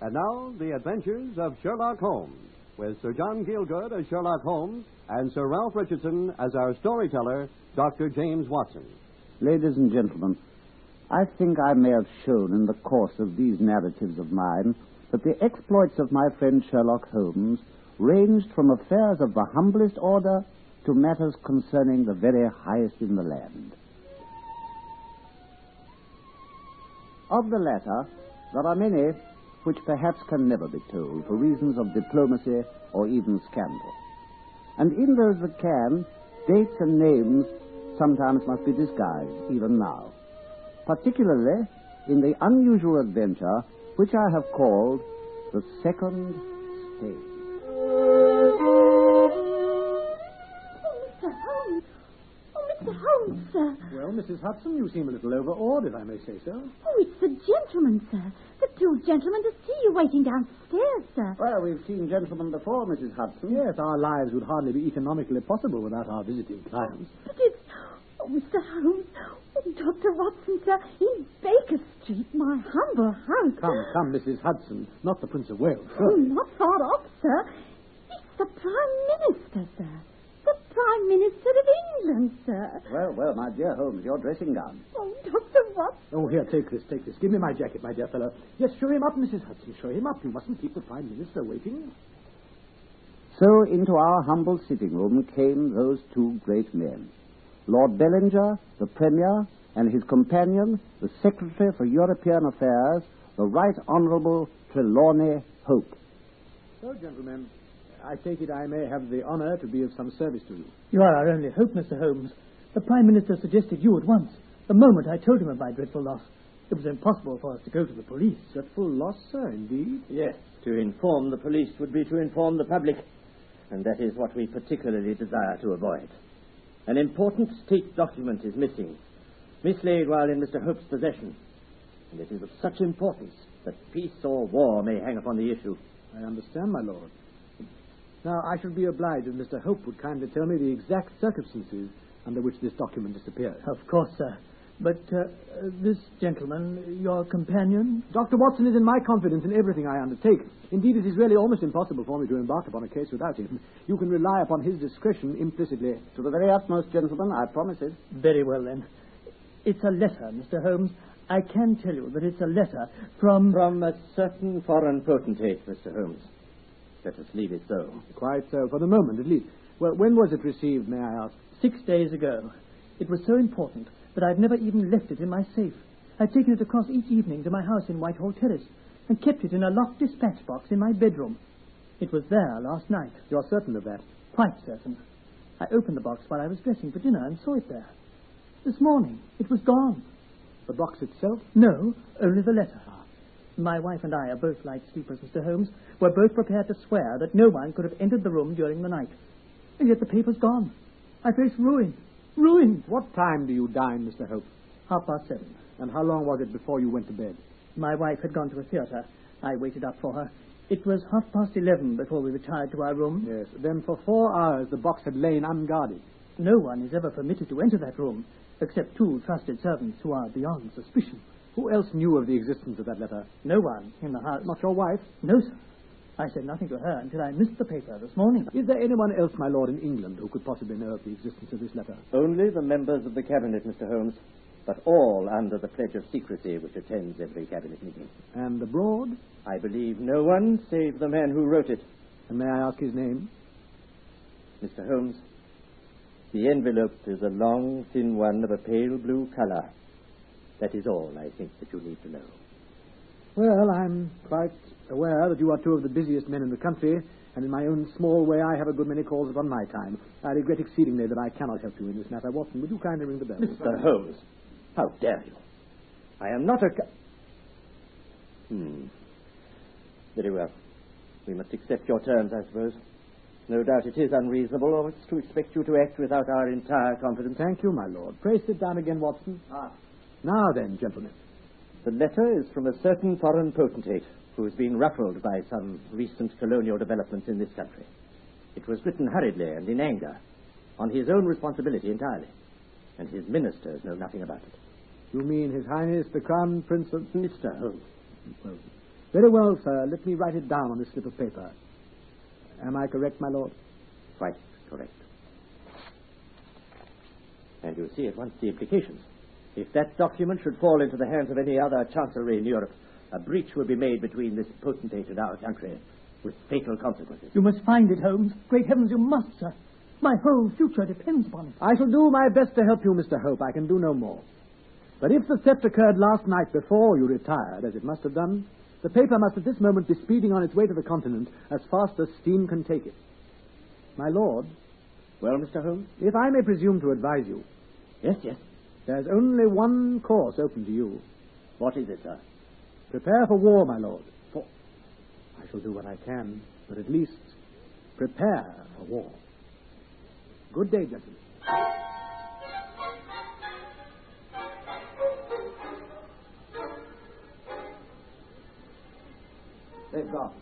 And now, the adventures of Sherlock Holmes, with Sir John Gielgud as Sherlock Holmes and Sir Ralph Richardson as our storyteller, Dr. James Watson. Ladies and gentlemen, I think I may have shown in the course of these narratives of mine that the exploits of my friend Sherlock Holmes ranged from affairs of the humblest order to matters concerning the very highest in the land. Of the latter, there are many which perhaps can never be told for reasons of diplomacy or even scandal. And in those that can, dates and names sometimes must be disguised, even now. Particularly in the unusual adventure which I have called The Second Stage. Mr. Holmes, sir. Well, Mrs. Hudson, you seem a little overawed, if I may say so. Oh, it's the gentlemen, sir. The two gentlemen to see you waiting downstairs, sir. Well, we've seen gentlemen before, Mrs. Hudson. Yes, our lives would hardly be economically possible without our visiting clients. But it's... Oh, Mr. Holmes. Oh, Dr. Watson, sir. In Baker Street, my humble house. Come, Mrs. Hudson. Not the Prince of Wales. Oh, not far off, sir. It's the Prime Minister, sir. The Prime Minister of England, sir. Well, my dear Holmes, your dressing gown. Oh, Dr. Watson. Oh, here, take this. Give me my jacket, my dear fellow. Yes, show him up, Mrs. Hudson. Show him up. You mustn't keep the Prime Minister waiting. So into our humble sitting room came those two great men. Lord Bellinger, the Premier, and his companion, the Secretary for European Affairs, the Right Honourable Trelawney Hope. So, gentlemen, I take it I may have the honour to be of some service to you. You are our only hope, Mr. Holmes. The Prime Minister suggested you at once, the moment I told him of my dreadful loss. It was impossible for us to go to the police. Dreadful loss, sir, indeed. Yes, to inform the police would be to inform the public, and that is what we particularly desire to avoid. An important state document is missing, mislaid while in Mr. Hope's possession, and it is of such importance that peace or war may hang upon the issue. I understand, my lord. Now, I should be obliged if Mr. Hope would kindly tell me the exact circumstances under which this document disappeared. Of course, sir. But this gentleman, your companion? Dr. Watson is in my confidence in everything I undertake. Indeed, it is really almost impossible for me to embark upon a case without him. You can rely upon his discretion implicitly. To the very utmost, gentlemen, I promise it. Very well, then. It's a letter, Mr. Holmes. I can tell you that it's a letter from... From a certain foreign potentate, Mr. Holmes. Let us leave it so. Quite so, for the moment at least. Well, when was it received, may I ask? 6 days ago. It was so important that I've never even left it in my safe. I've taken it across each evening to my house in Whitehall Terrace and kept it in a locked dispatch box in my bedroom. It was there last night. You're certain of that? Quite certain. I opened the box while I was dressing for dinner and saw it there. This morning, it was gone. The box itself? No, only the letter. My wife and I are both light sleepers, Mr. Holmes. We're both prepared to swear that no one could have entered the room during the night. And yet the paper's gone. I face ruin. Ruined. What time do you dine, Mr. Hope? 7:30. And how long was it before you went to bed? My wife had gone to a theatre. I waited up for her. It was 11:30 before we retired to our room. Yes. Then for 4 hours the box had lain unguarded. No one is ever permitted to enter that room, except 2 trusted servants who are beyond suspicion. Who else knew of the existence of that letter? No one in the house. Not your wife? No, sir. I said nothing to her until I missed the paper this morning. Is there anyone else, my lord, in England who could possibly know of the existence of this letter? Only the members of the Cabinet, Mr. Holmes, but all under the pledge of secrecy which attends every Cabinet meeting. And abroad? I believe no one save the man who wrote it. And may I ask his name? Mr. Holmes, the envelope is a long, thin one of a pale blue color. That is all I think that you need to know. Well, I'm quite aware that you are 2 of the busiest men in the country, and in my own small way I have a good many calls upon my time. I regret exceedingly that I cannot help you in this matter. Watson, would you kindly ring the bell? Mr. Holmes, how dare you? I am not a... Very well. We must accept your terms, I suppose. No doubt it is unreasonable of us to expect you to act without our entire confidence. Thank you, my lord. Pray sit down again, Watson. Now then, gentlemen. The letter is from a certain foreign potentate who has been ruffled by some recent colonial developments in this country. It was written hurriedly and in anger, on his own responsibility entirely, and his ministers know nothing about it. You mean His Highness the Crown Prince of... Mr. Holmes. Well, Very well, sir. Let me write it down on this slip of paper. Am I correct, my lord? Quite correct. And you see at once the implications. If that document should fall into the hands of any other chancellery in Europe, a breach will be made between this potentate and our country, with fatal consequences. You must find it, Holmes. Great heavens, you must, sir. My whole future depends upon it. I shall do my best to help you, Mr. Hope. I can do no more. But if the theft occurred last night before you retired, as it must have done, the paper must at this moment be speeding on its way to the continent as fast as steam can take it. My lord. Well, Mr. Holmes? If I may presume to advise you. Yes, yes. There's only one course open to you. What is it, sir? Prepare for war, my lord. I shall do what I can, but at least prepare for war. Good day, gentlemen. They've gone.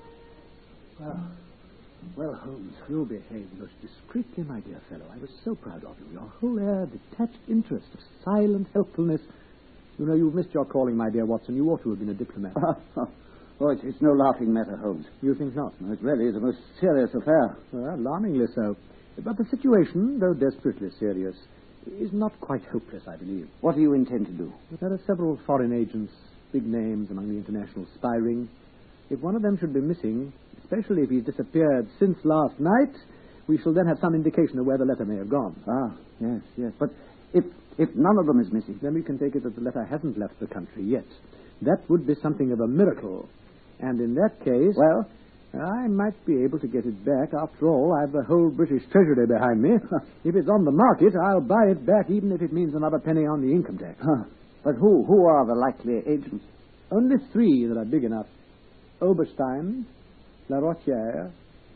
Well, Holmes, You behaved most discreetly, my dear fellow. I was so proud of you. Your whole air, detached interest, of silent helpfulness. You know, you've missed your calling, my dear Watson. You ought to have been a diplomat. Oh, it's no laughing matter, Holmes. You think not? No, it really is a most serious affair. Well, alarmingly so. But the situation, though desperately serious, is not quite hopeless, I believe. What do you intend to do? But there are several foreign agents, big names among the international spy ring. If one of them should be missing, especially if he's disappeared since last night, we shall then have some indication of where the letter may have gone. Ah, yes. But if none of them is missing... Then we can take it that the letter hasn't left the country yet. That would be something of a miracle. And in that case... Well? I might be able to get it back. After all, I've the whole British Treasury behind me. If it's on the market, I'll buy it back, even if it means another penny on the income tax. But who are the likely agents? Only 3 that are big enough. Oberstein, La Rotière,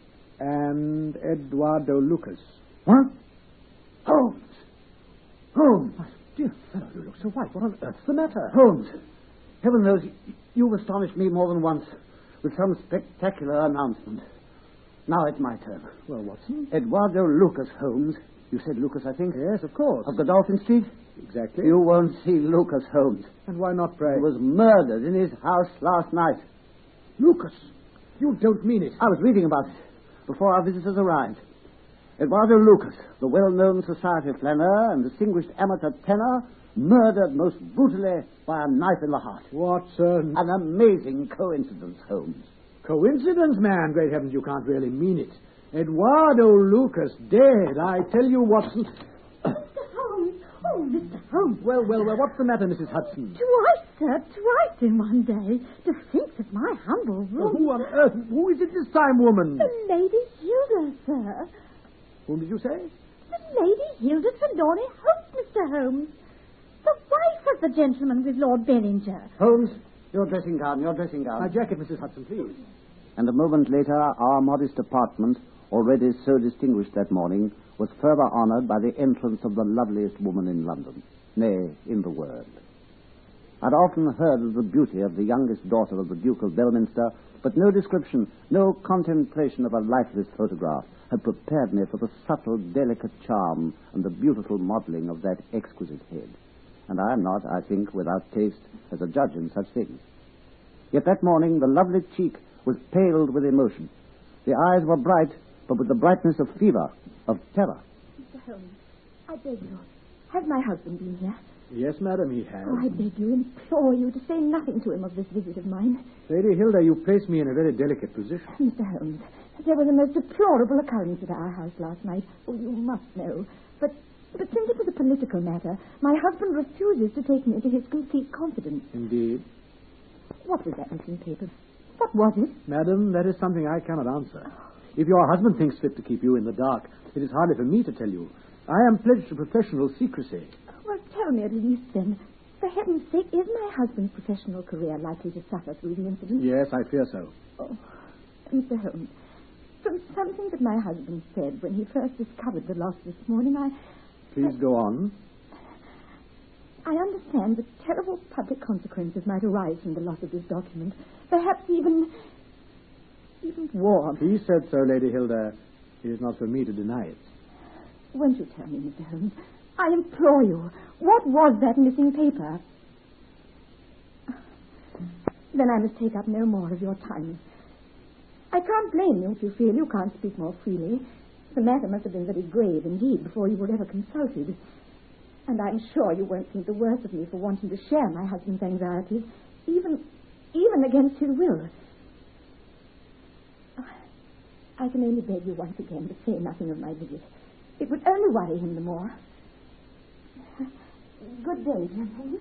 and Eduardo Lucas. What? Holmes! My dear fellow, you look so white. What on earth's the matter? Holmes! Heaven knows you've astonished me more than once with some spectacular announcement. Now it's my turn. Well, Watson? Eduardo Lucas, Holmes. You said Lucas, I think? Yes, of course. Of Godolphin Street? Exactly. You won't see Lucas, Holmes. And why not, pray? He was murdered in his house last night. Lucas! You don't mean it. I was reading about it before our visitors arrived. Eduardo Lucas, the well-known society flaneur and distinguished amateur tenor, murdered most brutally by a knife in the heart. Watson. An amazing coincidence, Holmes. Coincidence, man? Great heavens, you can't really mean it. Eduardo Lucas dead. I tell you, Watson. Mr. Holmes. Oh, Mr. Holmes. Well, what's the matter, Mrs. Hudson? Twice, sir, twice in one day. To think that my humble room... Who on earth? Who is it this time, woman? The Lady Hilda, sir. Whom did you say? The Lady Hilda Trelawney Hope, Mr. Holmes. The wife of the gentleman with Lord Bellinger. Holmes, your dressing gown, your dressing gown. My jacket, Mrs. Hudson, please. And a moment later, our modest apartment, already so distinguished that morning, was further honoured by the entrance of the loveliest woman in London, nay, in the world. I'd often heard of the beauty of the youngest daughter of the Duke of Belminster, but no description, no contemplation of a lifeless photograph had prepared me for the subtle, delicate charm and the beautiful modelling of that exquisite head. And I am not, I think, without taste as a judge in such things. Yet that morning the lovely cheek was paled with emotion. The eyes were bright, but with the brightness of fever, of terror. Mr. Holmes, I beg you, has my husband been here? Yes, madam, he has. Oh, I beg you, implore you to say nothing to him of this visit of mine. Lady Hilda, you place me in a very delicate position. Mr. Holmes, there was a most deplorable occurrence at our house last night. Oh, you must know. But since it was a political matter, my husband refuses to take me into his complete confidence. Indeed. What was that missing paper? What was it? Madam, that is something I cannot answer. If your husband thinks fit to keep you in the dark, it is hardly for me to tell you. I am pledged to professional secrecy. Well, tell me at least then. For heaven's sake, is my husband's professional career likely to suffer through the incident? Yes, I fear so. Oh, Mr. Holmes, from something that my husband said when he first discovered the loss this morning, Please go on. I understand that terrible public consequences might arise from the loss of this document. Perhaps even war. He said so, Lady Hilda. It is not for me to deny it. Won't you tell me, Mr. Holmes? I implore you. What was that missing paper? Then I must take up no more of your time. I can't blame you if you feel you can't speak more freely. The matter must have been very grave indeed before you were ever consulted. And I'm sure you won't think the worse of me for wanting to share my husband's anxieties, even against his will. I can only beg you once again to say nothing of my visit. It would only worry him the more. Good day, gentlemen.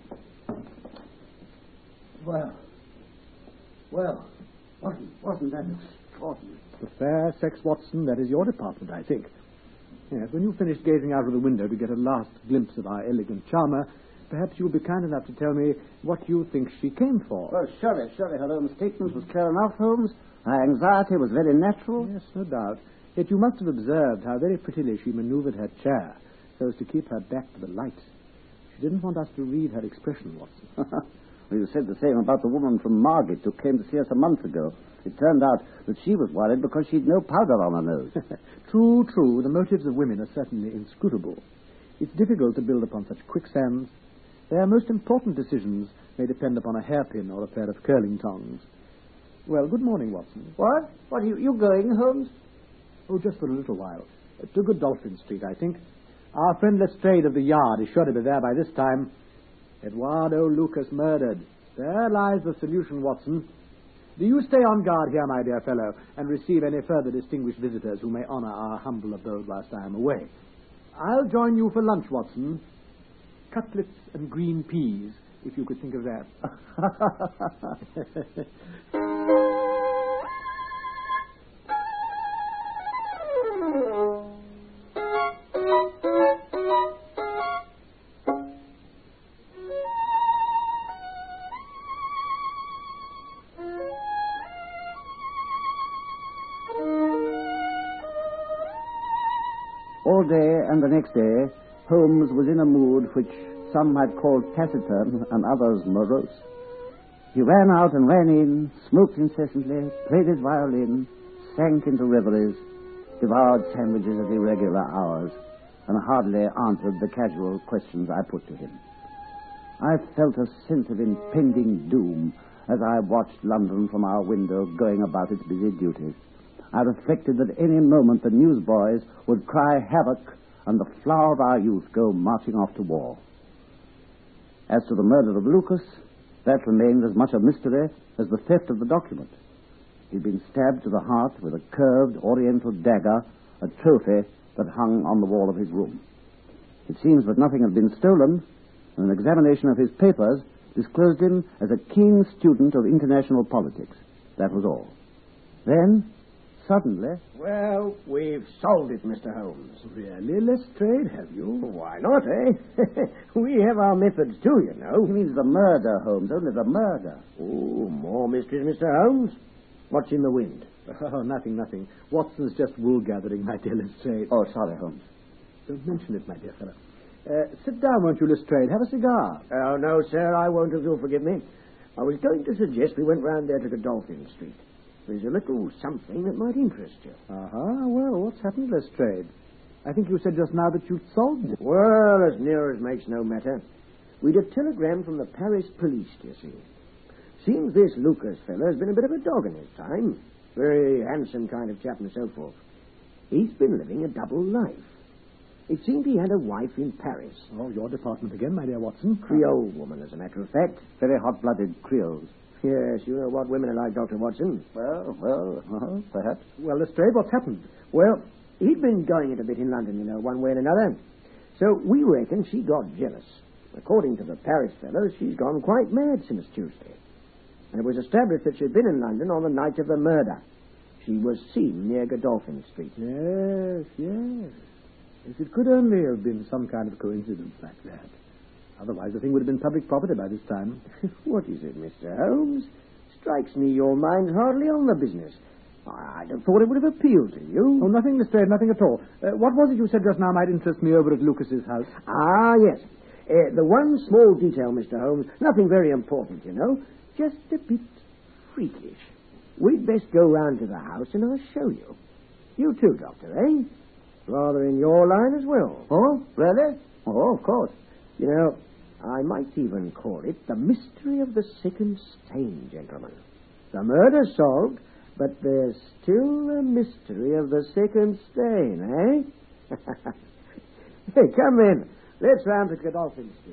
Well, wasn't that extraordinary? The fair sex, Watson, that is your department, I think. Yes, when you finish gazing out of the window to get a last glimpse of our elegant charmer, perhaps you'll be kind enough to tell me what you think she came for. Well, surely, her own statement was clear enough, Holmes. Her anxiety was very natural. Yes, no doubt. Yet you must have observed how very prettily she maneuvered her chair so as to keep her back to the light. She didn't want us to read her expression, Watson. Well, you said the same about the woman from Margate who came to see us a month ago. It turned out that she was worried because she'd no powder on her nose. True. The motives of women are certainly inscrutable. It's difficult to build upon such quicksands. Their most important decisions may depend upon a hairpin or a pair of curling tongs. Well, good morning, Watson. What? What, you going, Holmes? Oh, just for a little while. To Godolphin Street, I think. Our friend Lestrade of the Yard is sure to be there by this time. Eduardo Lucas murdered. There lies the solution, Watson. Do you stay on guard here, my dear fellow, and receive any further distinguished visitors who may honor our humble abode whilst I am away. I'll join you for lunch, Watson. Cutlets and green peas, if you could think of that. All day and the next day, Holmes was in a mood which some might call taciturn and others morose. He ran out and ran in, smoked incessantly, played his violin, sank into reveries, devoured sandwiches at irregular hours, and hardly answered the casual questions I put to him. I felt a sense of impending doom as I watched London from our window going about its busy duties. I reflected that any moment the newsboys would cry havoc and the flower of our youth go marching off to war. As to the murder of Lucas, that remained as much a mystery as the theft of the document. He'd been stabbed to the heart with a curved oriental dagger, a trophy that hung on the wall of his room. It seems that nothing had been stolen, and an examination of his papers disclosed him as a keen student of international politics. That was all. Then, suddenly... Well, we've solved it, Mr. Holmes. Really, Lestrade, have you? Why not, eh? We have our methods, too, you know. He means the murder, Holmes, only the murder. Oh, more mysteries, Mr. Holmes. What's in the wind? Oh, nothing. Watson's just wool gathering, my dear Lestrade. Oh, sorry, Holmes. Don't mention it, my dear fellow. Sit down, won't you, Lestrade? Have a cigar. Oh, no, sir, I won't, if you'll forgive me. I was going to suggest we went round there to Godolphin Street. There's a little something that might interest you. Well, what's happened, Lestrade? I think you said just now that you'd solved it. Well, as near as makes no matter. We'd a telegram from the Paris police, you see. Seems this Lucas fellow has been a bit of a dog in his time. Very handsome kind of chap and so forth. He's been living a double life. It seemed he had a wife in Paris. Oh, your department again, my dear Watson. Creole woman, as a matter of fact. Very hot-blooded Creoles. Yes, you know what women are like, Dr. Watson. Well, perhaps. Well, Lestrade, what's happened? Well, he'd been going it a bit in London, you know, one way and another. So we reckon she got jealous. According to the Paris fellow, she's gone quite mad since Tuesday. And it was established that she'd been in London on the night of the murder. She was seen near Godolphin Street. Yes. If it could only have been some kind of coincidence like that. Otherwise, the thing would have been public property by this time. What is it, Mr. Holmes? Strikes me your mind's hardly on the business. I'd have thought it would have appealed to you. Oh, nothing, Lestrade, nothing at all. What was it you said just now might interest me over at Lucas's house? Ah, yes. The one small detail, Mr. Holmes, nothing very important, you know, just a bit freakish. We'd best go round to the house and I'll show you. You too, Doctor, eh? Rather in your line as well. Oh, really? Oh, of course. You know, I might even call it the mystery of the second stain, gentlemen. The murder solved, but there's still the mystery of the second stain, eh? Hey, come in. Let's round to Godolphin Street.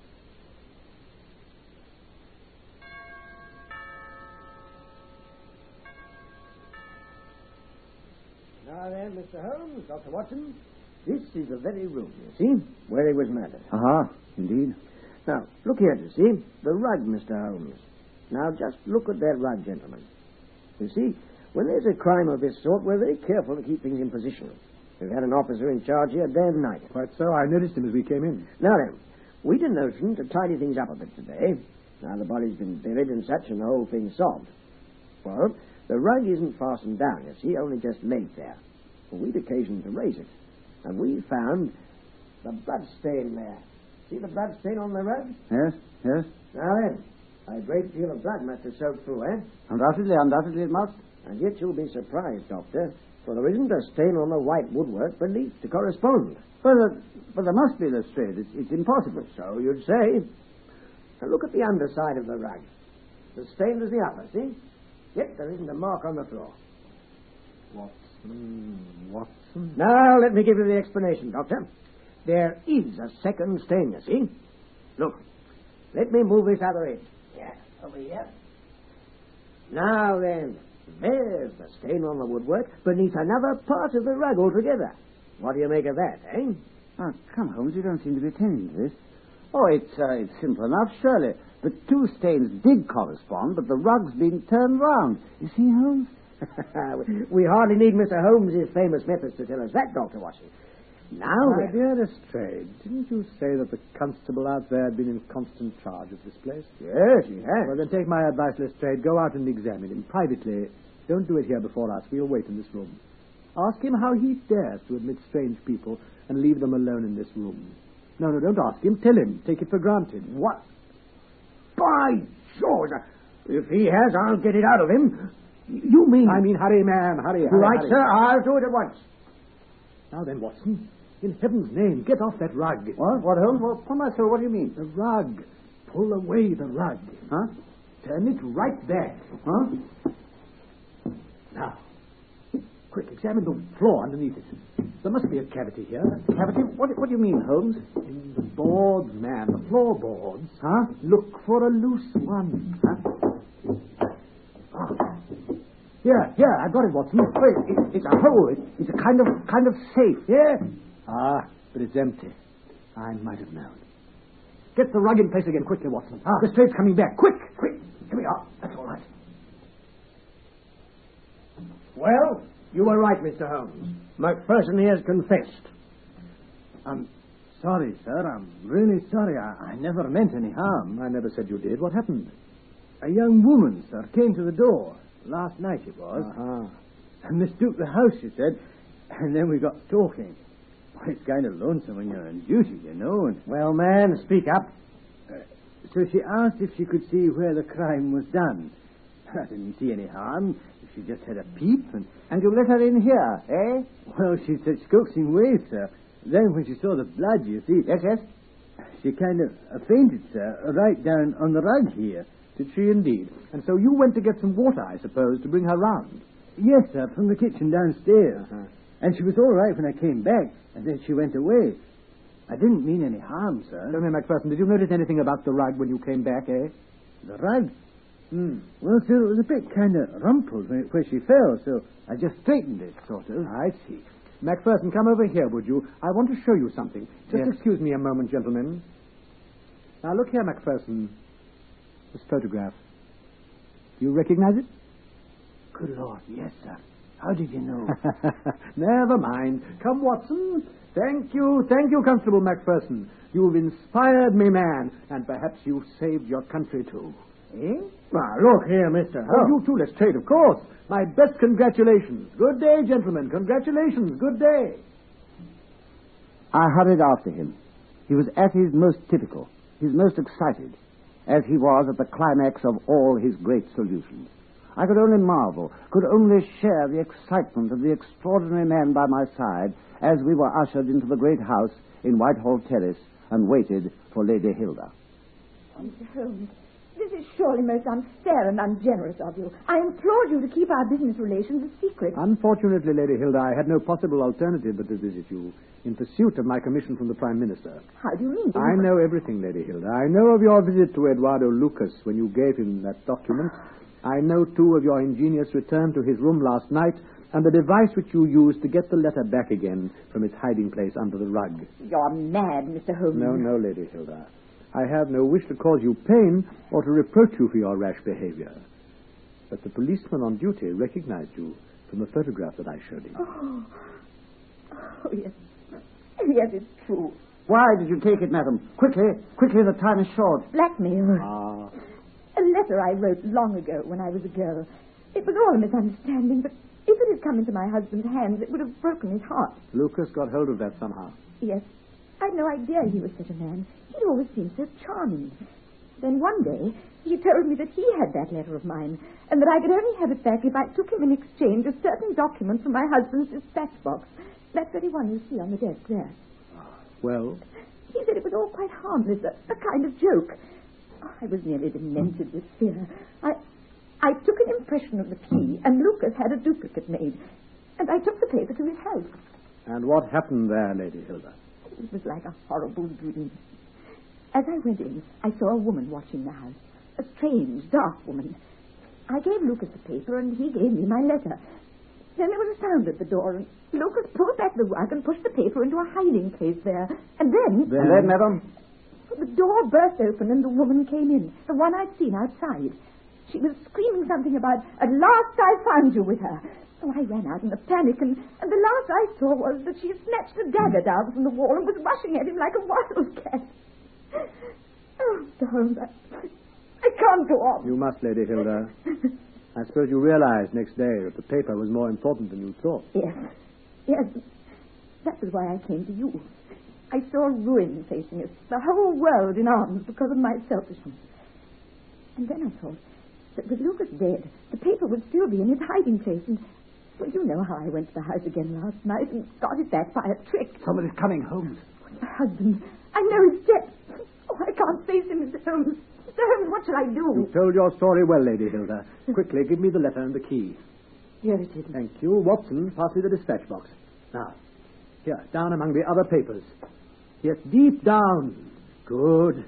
Now then, Mr. Holmes, Dr. Watson, this is the very room, you see, where he was murdered. Aha, indeed. Now, look here, you see, the rug, Mr. Holmes. Now, just look at that rug, gentlemen. You see, when there's a crime of this sort, we're very careful to keep things in position. We've had an officer in charge here day and night. Quite so. I noticed him as we came in. Now then, we'd a notion to tidy things up a bit today. Now the body's been buried and such, and the whole thing's solved. Well, the rug isn't fastened down, you see, only just laid there. Well, we'd occasion to raise it, and we found the blood stain there. See the blood stain on the rug? Yes, yes. Now then, a great deal of blood must have soaked through, eh? Undoubtedly it must. And yet you'll be surprised, Doctor, for there isn't a stain on the white woodwork beneath to correspond. But there must be, Lestrade. It's impossible. So you'd say. Now look at the underside of the rug. The stain is the upper, see? Yet there isn't a mark on the floor. Watson? Now, let me give you the explanation, Doctor. There is a second stain, you see. Look, let me move this other end. Yeah, over here. Now then, there's the stain on the woodwork beneath another part of the rug altogether. What do you make of that, eh? Oh, come, Holmes, you don't seem to be attending to this. Oh, it's simple enough, surely. The two stains did correspond, but the rug's been turned round. You see, Holmes? We hardly need Mr. Holmes's famous methods to tell us that, Dr. Watson. Now, My dear Lestrade, didn't you say that the constable out there had been in constant charge of this place? Yes, he has. Well, then take my advice, Lestrade. Go out and examine him privately. Don't do it here before us. We'll wait in this room. Ask him how he dares to admit strange people and leave them alone in this room. No, don't ask him. Tell him. Take it for granted. What? By George! If he has, I'll get it out of him. You mean... I mean, hurry, man. Hurry. Right, hurry. sir. I'll do it at once. Now then, Watson, in heaven's name, get off that rug. What, Holmes? Well, upon my soul, what do you mean? The rug. Pull away the rug. Huh? Turn it right back. Huh? Now, quick, examine the floor underneath it. There must be a cavity here. Cavity? What do you mean, Holmes? In the boards, man, the floorboards. Huh? Look for a loose one. Huh? Ah. Here, I've got it, Watson. Wait, it's a hole. It's a kind of safe. Yeah. Ah, but it's empty. I might have known. Get the rug in place again quickly, Watson. The straight's coming back. Quick. Here we are. That's all right. Well, you were right, Mr. Holmes. McPherson has confessed. I'm sorry, sir. I'm really sorry. I never meant any harm. I never said you did. What happened? A young woman, sir, came to the door. Last night it was. And mistook the house, she said. And then we got talking. Well, it's kind of lonesome when you're on duty, you know. And, Well, man, speak up. so she asked if she could see where the crime was done. I didn't see any harm. She just had a peep. And you let her in here, eh? Well, she said coaxing ways, sir. Then when she saw the blood, you see... Yes? She kind of fainted, sir, right down on the rug here. Did she indeed? And so you went to get some water, I suppose, to bring her round. Yes, sir, from the kitchen downstairs. And she was all right when I came back, and then she went away. I didn't mean any harm, sir. Tell me, McPherson, did you notice anything about the rug when you came back, eh? The rug? Well, sir, it was a bit kind of rumpled where she fell, so I just straightened it, sort of. I see. McPherson, come over here, would you? I want to show you something. Just excuse me a moment, gentlemen. Now, look here, McPherson. This photograph. Do you recognize it? Good Lord, yes, sir. How did you know? Never mind. Come, Watson. Thank you, Constable McPherson. You've inspired me, man, and perhaps you've saved your country, too. Eh? Now, look here, Mr. Oh, you too, Lestrade, of course. My best congratulations. Good day, gentlemen. Congratulations. Good day. I hurried after him. He was at his most typical, his most excited, as he was at the climax of all his great solutions. I could only marvel, could only share the excitement of the extraordinary man by my side as we were ushered into the great house in Whitehall Terrace and waited for Lady Hilda. Mr. Holmes, this is surely most unfair and ungenerous of you. I implored you to keep our business relations a secret. Unfortunately, Lady Hilda, I had no possible alternative but to visit you in pursuit of my commission from the Prime Minister. How do you mean? I know everything, Lady Hilda. I know of your visit to Eduardo Lucas when you gave him that document. I know, too, of your ingenious return to his room last night and the device which you used to get the letter back again from its hiding place under the rug. You're mad, Mr. Holmes. No, Lady Hilda. I have no wish to cause you pain or to reproach you for your rash behavior. But the policeman on duty recognized you from the photograph that I showed him. Oh, yes. Yes, it's true. Why did you take it, madam? Quickly, the time is short. Blackmail. Ah. A letter I wrote long ago when I was a girl. It was all a misunderstanding, but if it had come into my husband's hands, it would have broken his heart. Lucas got hold of that somehow. Yes. I'd no idea he was such a man. He always seemed so charming. Then one day, he told me that he had that letter of mine, and that I could only have it back if I took him in exchange a certain document from my husband's dispatch box. That very one you see on the desk there. Well? He said it was all quite harmless, a kind of joke. Oh, I was nearly demented with fear. I took an impression of the key, and Lucas had a duplicate made, and I took the paper to his house. And what happened there, Lady Hilda? It was like a horrible dream. As I went in, I saw a woman watching the house. A strange, dark woman. I gave Lucas the paper, and he gave me my letter. Then there was a sound at the door, and Lucas pulled back the rug and pushed the paper into a hiding place there. And then... Then, madam? The door burst open, and the woman came in, the one I'd seen outside. She was screaming something about, "At last I found you," with her. So I ran out in a panic, and the last I saw was that she had snatched a dagger down from the wall and was rushing at him like a wild cat. Oh, Mr. Holmes, I can't go on. You must, Lady Hilda. I suppose you realized next day that the paper was more important than you thought. Yes. That was why I came to you. I saw ruin facing us, the whole world in arms because of my selfishness. And then I thought that with Lucas dead, the paper would still be in its hiding place, and... Well, you know how I went to the house again last night and got it back by a trick. Somebody's coming, Holmes. My husband. I know he's dead. Oh, I can't face him, Mr. Holmes. Mr. Holmes, what shall I do? You told your story well, Lady Hilda. Quickly, give me the letter and the key. Here it is. Thank you. Watson, pass me the dispatch box. Now, here, down among the other papers. Yes, deep down. Good.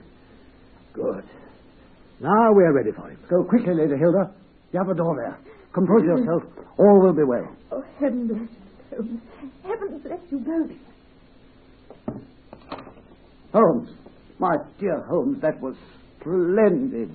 Now we're ready for him. Go quickly, Lady Hilda. The other door there. Compose yourself. All will be well. Oh, heaven bless you, Holmes. Heaven bless you both. Holmes. My dear Holmes, that was splendid.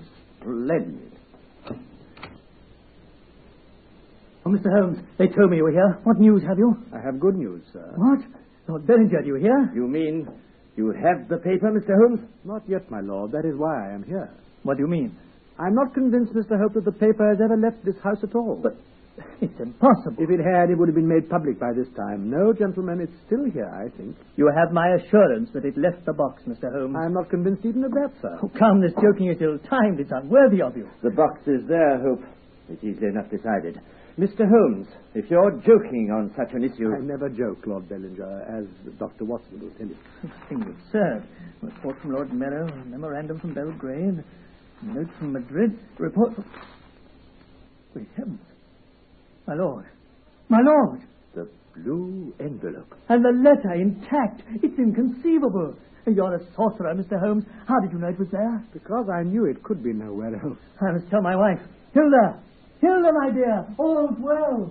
Oh, Mr. Holmes, they told me you were here. What news have you? I have good news, sir. What? Lord Bellinger, you here? You mean you have the paper, Mr. Holmes? Not yet, my lord. That is why I am here. What do you mean? I'm not convinced, Mr. Hope, that the paper has ever left this house at all. But it's impossible. If it had, it would have been made public by this time. No, gentlemen, it's still here, I think. You have my assurance that it left the box, Mr. Holmes. I'm not convinced even of that, sir. Oh, come, this joking is ill-timed. It's unworthy of you. The box is there, Hope. It's easily enough decided. Mr. Holmes, if you're joking on such an issue... I never joke, Lord Bellinger, as Dr. Watson will tell you. Things absurd. A report from Lord Mello, a memorandum from Belgrade, a note from Madrid, a report from... Great heavens. My lord. The blue envelope. And the letter intact. It's inconceivable. You're a sorcerer, Mr. Holmes. How did you know it was there? Because I knew it could be nowhere else. I must tell my wife. Hilda, my dear, all's well.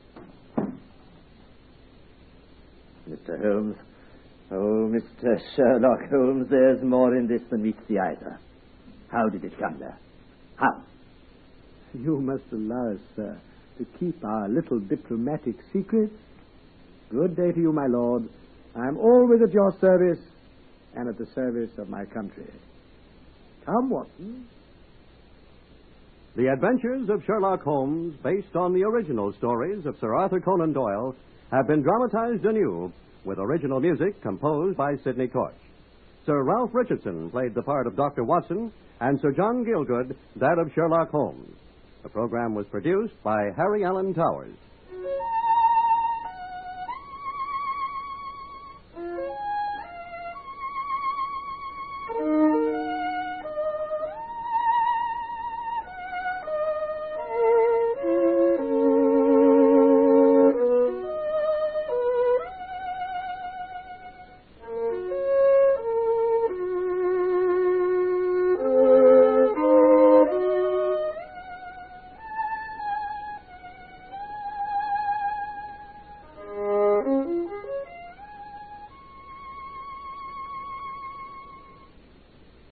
Mr. Holmes. Oh, Mr. Sherlock Holmes, there's more in this than meets the eye, sir. How did it come there? How? You must allow us, sir, to keep our little diplomatic secrets. Good day to you, my lord. I'm always at your service and at the service of my country. Come, Watson. The Adventures of Sherlock Holmes, based on the original stories of Sir Arthur Conan Doyle, have been dramatized anew with original music composed by Sidney Torch. Sir Ralph Richardson played the part of Dr. Watson, and Sir John Gielgud that of Sherlock Holmes. The program was produced by Harry Allen Towers.